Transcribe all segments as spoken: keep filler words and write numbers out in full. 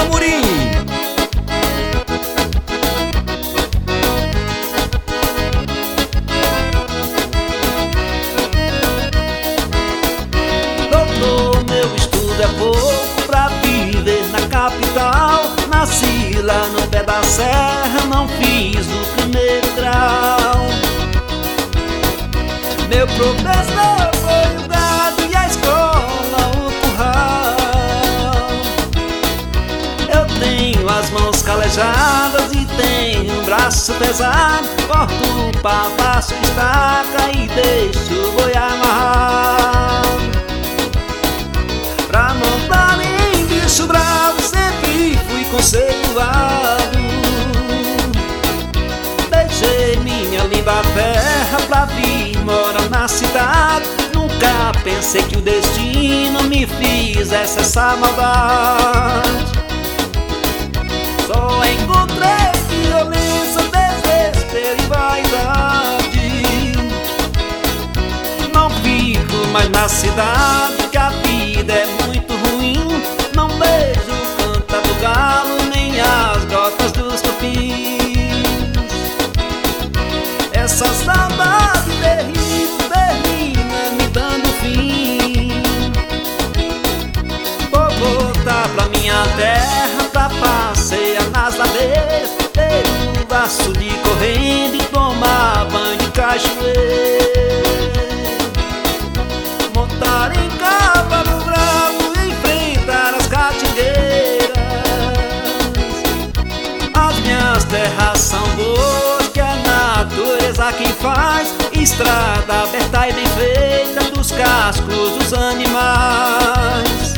Amorim. Doutor, meu estudo é pouco pra viver na capital. Nasci lá no pé da serra, não fiz o primeiro grau. Meu professor foi o gado e a escola o curral. Eu tenho as mãos calejadas e tenho um braço pesado. Corto o pau, passo estaca e deixo o boi amarrado. Pra não dar em bicho bravo sempre fui conceituado. Deixei minha língua terra pra vir morar na cidade. Nunca pensei que o destino me fizesse essa maldade. Só encontrei violência, desespero e vaidade. Não fico mais na cidade, que a vida é muito ruim. Não vejo o cantar do galo, nem as gotas dos tupins. Essa saudade terrível termina me dando fim. Vou voltar pra minha terra pra passear nas ladeiras, ter um braço de corrente e tomar banho de cachoeira. Montar em cavalo bravo e enfrentar as catingueiras. As minhas terras são boas, que a natureza quem faz. Estrada aberta e bem feita dos cascos dos animais.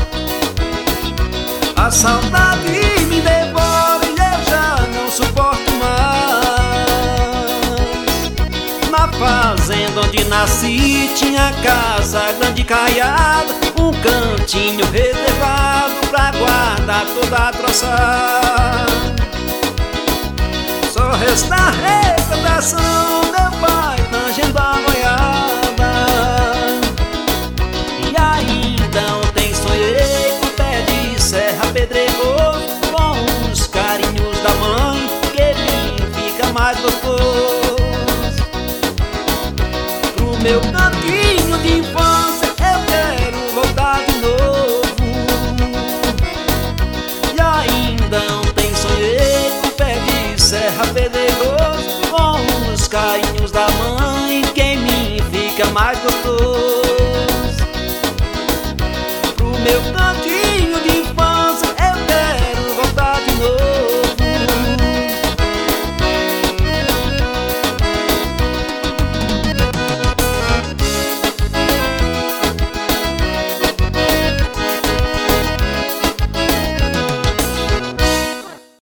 A saudade me devora e eu já não suporto mais. Na fazenda onde nasci tinha casa grande e caiada, um cantinho reservado pra guardar toda a troçada. Só resta a recordação, meu pai tangendo a boiada. E ainda ontem sonhei com pé de serra pedregoso, com os carinhos da mãe, que me fica mais gostoso. Pro meu cantinho de infância eu quero voltar de novo. E ainda ontem sonhei com pé de serra pedregoso, com os carinhos da mãe, que em mim fica mais gostoso. Pro meu cantinho